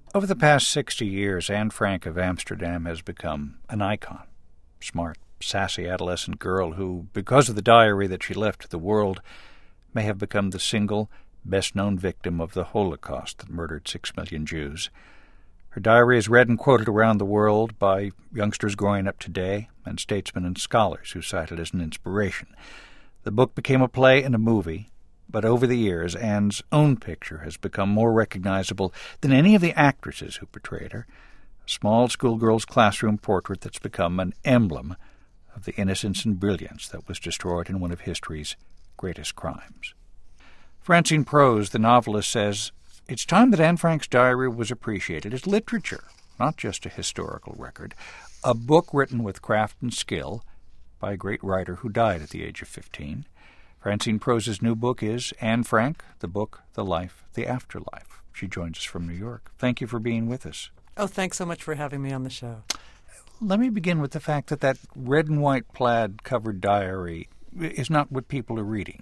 Over the past 60 years, Anne Frank of Amsterdam has become an icon. Smart, sassy adolescent girl who, because of the diary that she left to the world, may have become the single best-known victim of the Holocaust that murdered 6 million Jews. Her diary is read and quoted around the world by youngsters growing up today and statesmen and scholars who cite it as an inspiration. The book became a play and a movie, but over the years, Anne's own picture has become more recognizable than any of the actresses who portrayed her, a small schoolgirl's classroom portrait that's become an emblem of the innocence and brilliance that was destroyed in one of history's greatest crimes. Francine Prose, the novelist, says, "It's time that Anne Frank's diary was appreciated as literature, not just a historical record, a book written with craft and skill by a great writer who died at the age of 15. Francine Prose's new book is Anne Frank, The Book, the Life, the Afterlife. She joins us from New York. Thank you for being with us. Oh, thanks so much for having me on the show. Let me begin with the fact that red and white plaid-covered diary is not what people are reading.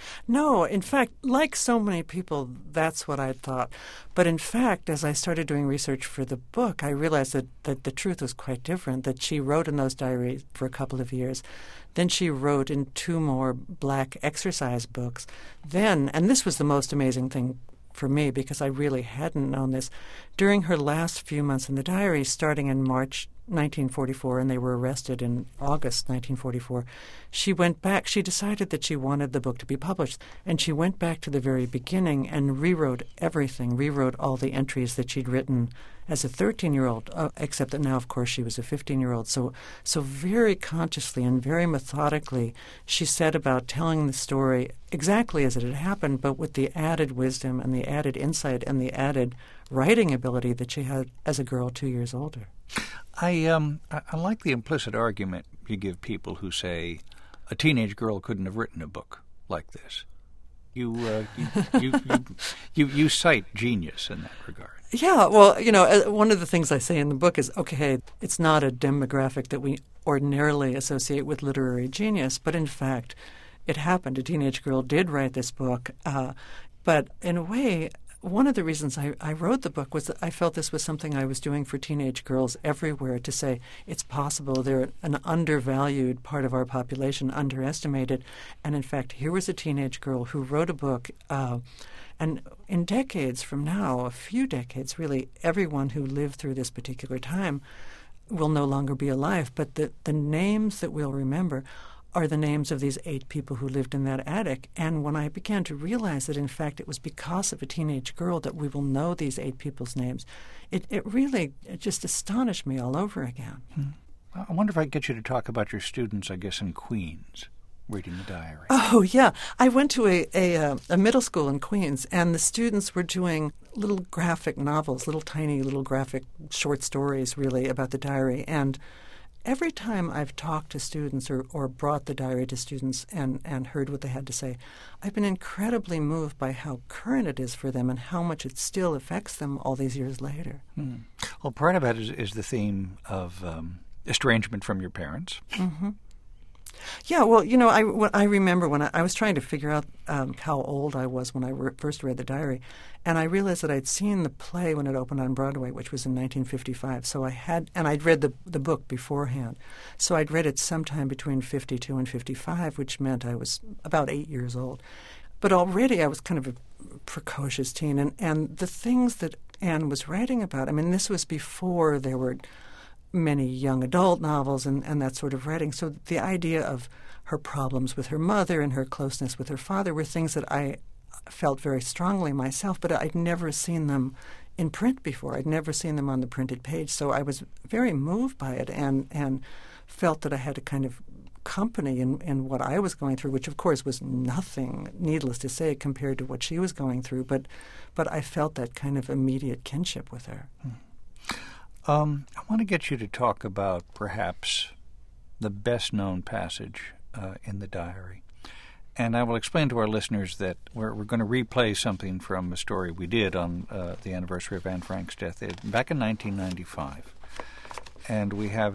No, in fact, like so many people, that's what I thought. But in fact, as I started doing research for the book, I realized that the truth was quite different, that she wrote in those diaries for a couple of years. Then she wrote in 2 more black exercise books. Then, and this was the most amazing thing for me because I really hadn't known this, during her last few months in the diary, starting in March 1944, and they were arrested in August 1944, she went back. She decided that she wanted the book to be published, and she went back to the very beginning and rewrote everything, rewrote all the entries that she'd written as a 13-year-old, except that now, of course, she was a 15-year-old. So very consciously and very methodically, she set about telling the story exactly as it had happened, but with the added wisdom and the added insight and the added writing ability that she had as a girl 2 years older. I like the implicit argument you give people who say a teenage girl couldn't have written a book like this. You cite genius in that regard. Yeah, well, one of the things I say in the book is, okay, it's not a demographic that we ordinarily associate with literary genius, but in fact, it happened. A teenage girl did write this book, but in a way, one of the reasons I wrote the book was that I felt this was something I was doing for teenage girls everywhere, to say it's possible they're an undervalued part of our population, underestimated. And in fact, here was a teenage girl who wrote a book, and in decades from now, a few decades really, everyone who lived through this particular time will no longer be alive. But the names that we'll remember are the names of these 8 people who lived in that attic. And when I began to realize that, in fact, it was because of a teenage girl that we will know these 8 people's names, it really just astonished me all over again. I wonder if I could get you to talk about your students, I guess, in Queens, reading the diary. Oh, yeah. I went to a middle school in Queens, and the students were doing little graphic novels, little tiny little graphic short stories, really, about the diary. And every time I've talked to students or brought the diary to students and heard what they had to say, I've been incredibly moved by how current it is for them and how much it still affects them all these years later. Well, part of it is the theme of estrangement from your parents. Mm-hmm. Yeah, well, I remember when I was trying to figure out how old I was when I first read the diary, and I realized that I'd seen the play when it opened on Broadway, which was in 1955. So I'd read the book beforehand. So I'd read it sometime between 52 and 55, which meant I was about 8 years old. But already I was kind of a precocious teen, and the things that Anne was writing about, I mean, this was before there were many young adult novels and that sort of writing. So the idea of her problems with her mother and her closeness with her father were things that I felt very strongly myself, but I'd never seen them in print before. I'd never seen them on the printed page. So I was very moved by it and felt that I had a kind of company in what I was going through, which of course was nothing, needless to say, compared to what she was going through. But I felt that kind of immediate kinship with her. I want to get you to talk about perhaps the best-known passage in the diary. And I will explain to our listeners that we're going to replay something from a story we did on the anniversary of Anne Frank's death back in 1995. And we have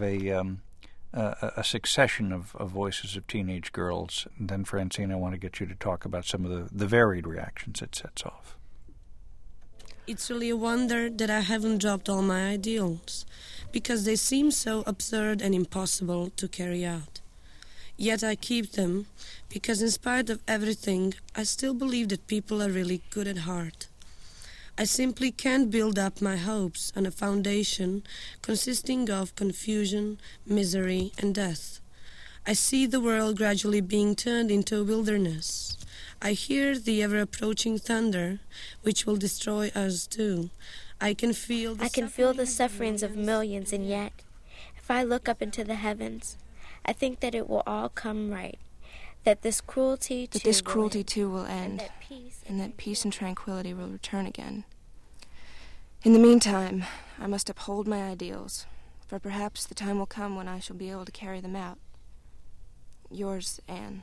a succession of voices of teenage girls. And then, Francine, I want to get you to talk about some of the varied reactions it sets off. It's really a wonder that I haven't dropped all my ideals, because they seem so absurd and impossible to carry out. Yet I keep them, because in spite of everything, I still believe that people are really good at heart. I simply can't build up my hopes on a foundation consisting of confusion, misery, and death. I see the world gradually being turned into a wilderness. I hear the ever-approaching thunder, which will destroy us too. I can feel the sufferings of millions, and yet, if I look up into the heavens, I think that it will all come right, that this cruelty too will end, and that peace and tranquility will return again. In the meantime, I must uphold my ideals, for perhaps the time will come when I shall be able to carry them out. Yours, Anne.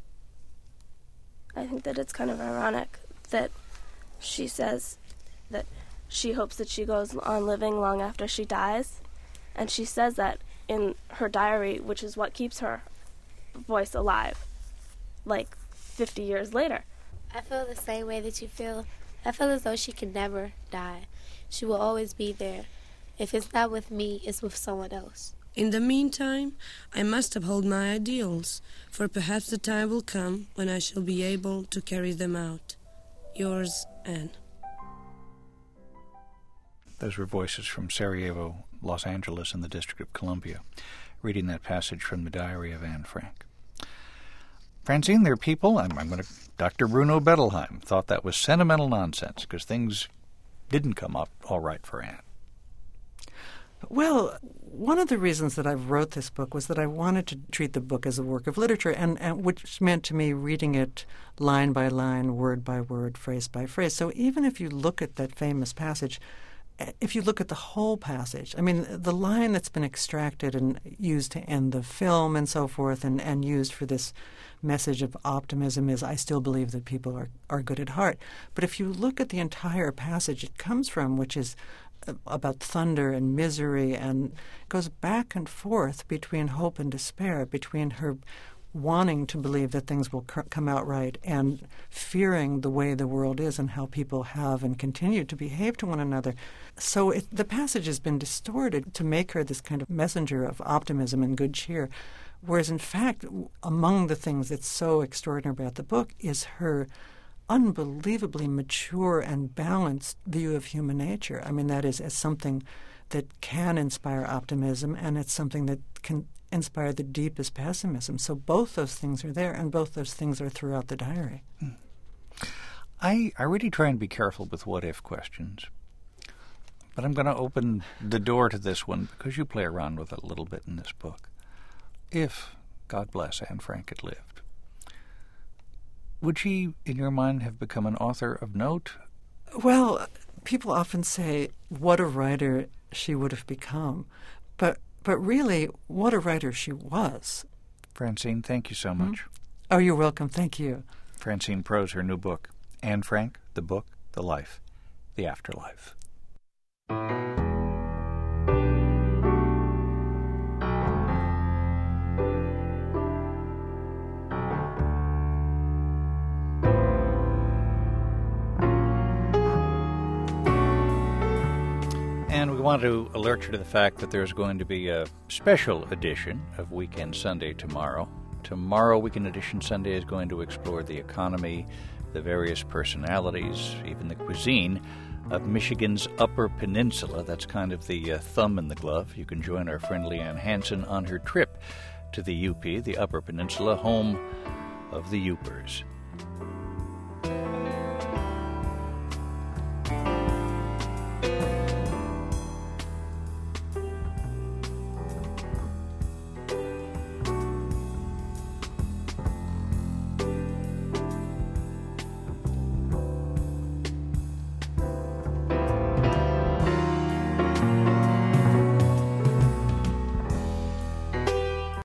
I think that it's kind of ironic that she says that she hopes that she goes on living long after she dies, and she says that in her diary, which is what keeps her voice alive, like 50 years later. I feel the same way that you feel. I feel as though she can never die. She will always be there. If it's not with me, it's with someone else. In the meantime, I must uphold my ideals, for perhaps the time will come when I shall be able to carry them out. Yours, Anne. Those were voices from Sarajevo, Los Angeles, and the District of Columbia, reading that passage from the diary of Anne Frank. Francine, there are people, Dr. Bruno Bettelheim thought that was sentimental nonsense because things didn't come up all right for Anne. Well, one of the reasons that I wrote this book was that I wanted to treat the book as a work of literature, and which meant to me reading it line by line, word by word, phrase by phrase. So even if you look at that famous passage, if you look at the whole passage, I mean, the line that's been extracted and used to end the film and so forth and used for this message of optimism is, I still believe that people are good at heart. But if you look at the entire passage it comes from, which is about thunder and misery, and goes back and forth between hope and despair, between her wanting to believe that things will come out right and fearing the way the world is and how people have and continue to behave to one another. So the passage has been distorted to make her this kind of messenger of optimism and good cheer, whereas in fact, among the things that's so extraordinary about the book is her unbelievably mature and balanced view of human nature. I mean, that is as something that can inspire optimism, and it's something that can inspire the deepest pessimism. So both those things are there, and both those things are throughout the diary. I really try and be careful with what-if questions. But I'm going to open the door to this one because you play around with it a little bit in this book. If, God bless, Anne Frank had lived, would she, in your mind, have become an author of note? Well, people often say what a writer she would have become. But really, what a writer she was. Francine, thank you so much. Oh, you're welcome. Thank you. Francine Prose, her new book, Anne Frank, the book, the life, the afterlife. And we want to alert you to the fact that there's going to be a special edition of Weekend Sunday tomorrow. Tomorrow, Weekend Edition Sunday is going to explore the economy, the various personalities, even the cuisine of Michigan's Upper Peninsula. That's kind of the thumb in the glove. You can join our friend Leanne Hansen on her trip to the UP, the Upper Peninsula, home of the Yoopers.